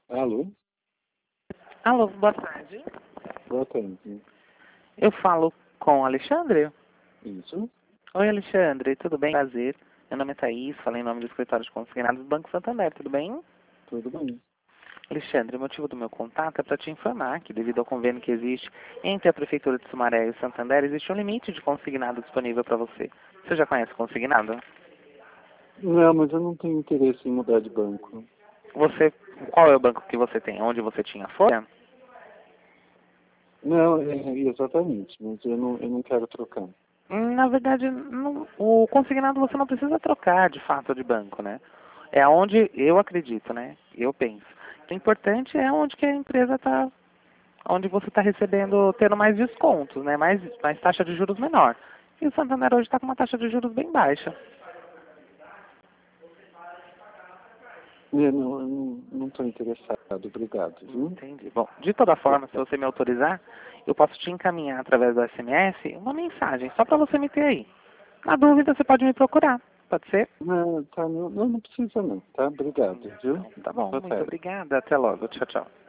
Alô? Alô, boa tarde. Boa tarde. Eu falo com o Alexandre? Isso? Oi, Alexandre, tudo bem? Prazer. Meu nome é Thaís, falei em nome do escritório de consignados do Banco Santander, tudo bem? Tudo bem. Alexandre, o motivo do meu contato é para te informar que, devido ao convênio que existe entre a Prefeitura de Sumaré e o Santander, existe um limite de consignado disponível para você. Você já conhece consignado? Não, mas eu não tenho interesse em mudar de banco. Você, qual é o banco que você tem? Onde você tinha folha? Não, exatamente, mas eu não quero trocar. Na verdade, o consignado você não precisa trocar de fato de banco, né? É onde eu acredito, né? Eu penso. O importante é onde que a empresa está, onde você está recebendo, tendo mais descontos, né? Mais taxa de juros menor. E o Santander hoje está com uma taxa de juros bem baixa. Eu não estou interessado, obrigado, viu? Entendi. Bom, de toda forma, se você me autorizar, eu posso te encaminhar através do SMS uma mensagem, só para você me ter aí. Na dúvida, você pode me procurar. Pode ser? Não, tá, não precisa não, tá? Obrigado, viu? Então, tá bom. Boa Muito tarde. obrigada. Até logo. Tchau, tchau.